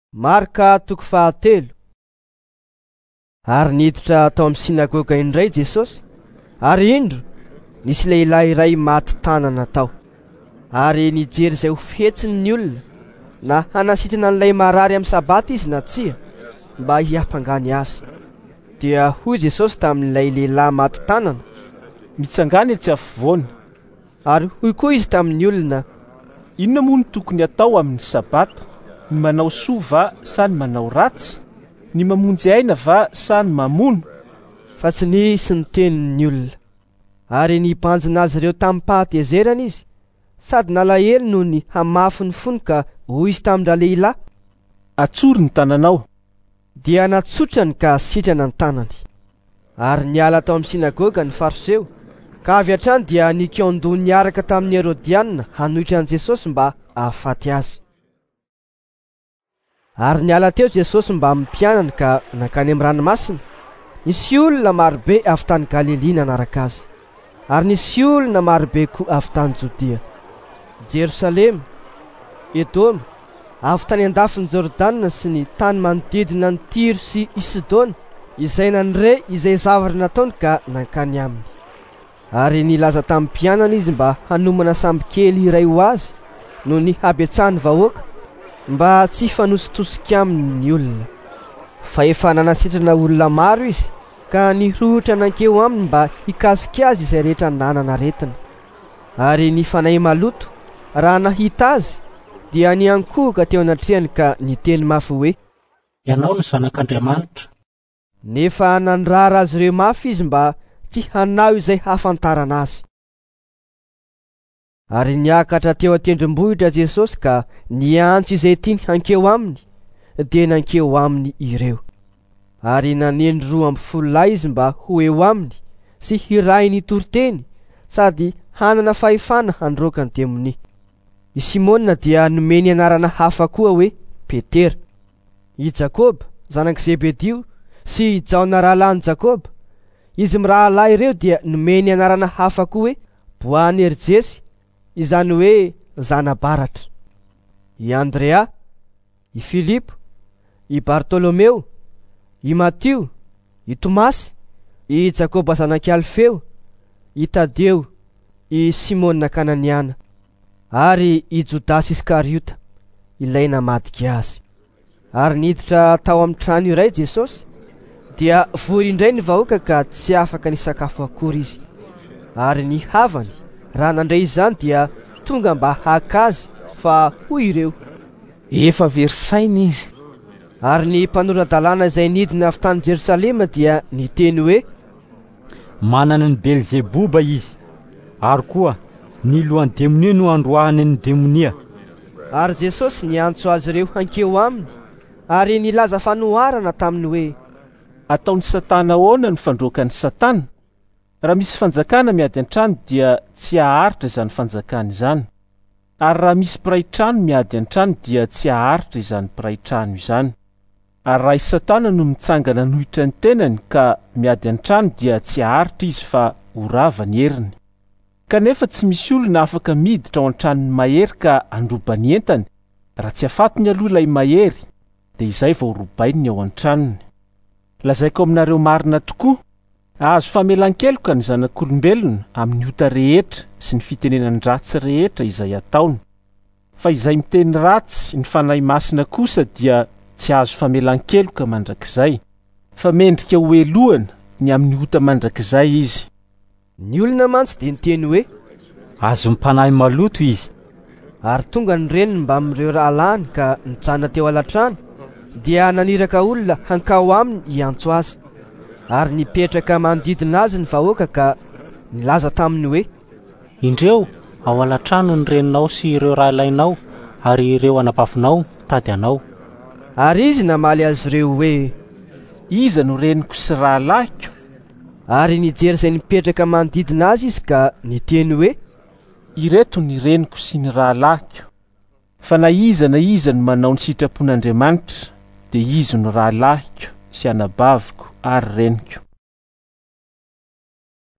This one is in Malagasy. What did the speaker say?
Marka toko fahatelo. Ary niditra tao amin'ny sinagoga indray Jesosy, ary indro nisy lehilahy iray maty tanana tao. Ary nijery izay ho fihetsiny ny olona, na hanasitrana an'ilay marary amin'ny sabata izy na tsia, mba hiampangany azy. Dia hoy Jesosy tamin'ilay lehilahy maty tanana, mitsangana etsy afovoany. Ary hoy koa izy tamin'ny olona, inona moa no tokony atao amin'ny sabata? Ny manao soa va sa ny manao ratsy? Ny mamonjy aina va sa ny mamono? Fa tsy nisy ny tenin'ny olona. Ary nibanjina azy ireo tamin'ny fahatezerana izy, sady nalahelo noho ny hamafy ny fony ka hoy izy tamin-dra lehilahy, atsory ny tananao. Dia natsotrany ka sitrana ny tanany. Ary niala tao amin'ny sinagoga ny Fariseo, ka avy hatrany dia nikeo-ndoha niaraka tamin'ny Herodiana hanohitra an'i Jesosy mba hahafaty azy. Ary niala teo Jesosy mba mimpianana ka nakany amin'ny ranomasina. Nisy olona marobe avy tany Galilea nanaraka azy, ary nisy olona marobe koa avy tany Jodea, Jerosalema, Edoma, avy tany andafin'ny Jordana sy ny tany manodidina ny Tiro sy i Sidona, izay nanire izay zavatra nataony ka nankany aminy. Ary nilaza tamin'ny mpianana izy mba hanomana samby kely iray ho azy noho ny habetsahany vahoaka, mba tsy fanositosika aminy ny olona. Fa efa nanasitrana olona maro izy, ka nirohotra nankeo aminy mba hikasika azy izay rehetra nanana aretina. Ary nifanahy maloto, raha nahita azy dia niankohoka teo anatrehany ka niteny mafy hoe, ianao no zanak'Andriamanitra. Nefa nandrara azy ireo mafy izy mba tsy hanao izay hafantarana azy. Ary niakatra teo an-tendrombohitra Jesosy ka niantso izay tiany hankeo aminy, dia nankeo aminy ireo. Ary naneny 12 izy mba ho eo aminy sy hiray ny toroteny, sady hanana fahefana handroaka ny demoni. I Simona dia nomeny anarana hafa koa hoe Petera. I Jakoba zanak' Zebedio sy i Jaona rahalany Jakoba, izy mirahalahy ireo dia nomeny anarana hafa koa hoe Boanerjesy, izany hoe zana-baratra. I Andrea, i Filipo, i Bartolomeo, i Matio, i Tomasy, i Jakoba zanak' Alfeo, i Tadeo, i Simona Kananiana, ary i Jodasy Iskariota, ilay namadika azy. Ary niditra tao amin'ny trano iray Jesosy, dia vory indray ny vahoaka ka tsy afaka nisakafo akory izy. Ary ny havany raha nandray izany dia tonga mba haka azy, fa hoy ireo, efa verisaina izy. Ary ny mpanorandalàna izay nidina avy tany Jerosalema dia niteny hoe, manana ny Belzeboba izy, ary koa ny lohan'ny demonia no androahany ny demonia. Ary Jesosy niantso azy ireo hankeo aminy, ary nilaza fanoharana taminy hoe, ataony Satana ahoana ny fandroakan'ny Satana? Raha misy fanjakana miady an-trano dia tsy haharitra izany fanjakana izany, ary raha misy mpiray trano miady an-trano dia tsy haharitra izany mpiray trano izany. Ary raha i Satana no mitsangana nohitra ny tenany ka miady an-trano dia tsy haharitra izy fa horava ny heriny. Kanefa tsy misy olona afaka miditra ao an-tranony mahery ka handroba ny entany, raha tsy afatony aloha ilay mahery, dia izay vao robainy ao an-tranony. Lazaiko aminareo marina tokoa, azo famelan-keloka ny zanak'olombelona amin'ny ota rehetra sy ny fitenenany ratsy rehetra izay ataony. Fa izay miteny ratsy ny fanahy masina kosa dia tsy azo famelan-keloka mandrakizay, fa mendrika ho elohana ny amin'ny ota mandrakizay izy. Ny olona mantsy dia niteny hoe, azo mipanahy maloto izy. Ary tonga ny reniny mba amin'ireo rahalany ka nijanona teo alatrano, dia naniraka olona hankao aminy hiantso azy. Ary nipetraka manodidina azy ny vahoaka ka nilaza taminy hoe, indreo ao alatrano ny reninao sy ireo rahalainao, ary ireo anapafinao tady anao. Ary izy namaly azy ireo hoe, iza no reniko sy rahalahiko? Ary nijery izay nipetraka manodidina azy izy ka niteny hoe, ireto ny reniko sy ny rahalahiko. Fa na iza no manao ny sitrapon'Andriamanitra, dia izy no rahalahiko sy anabaviko ary reniko.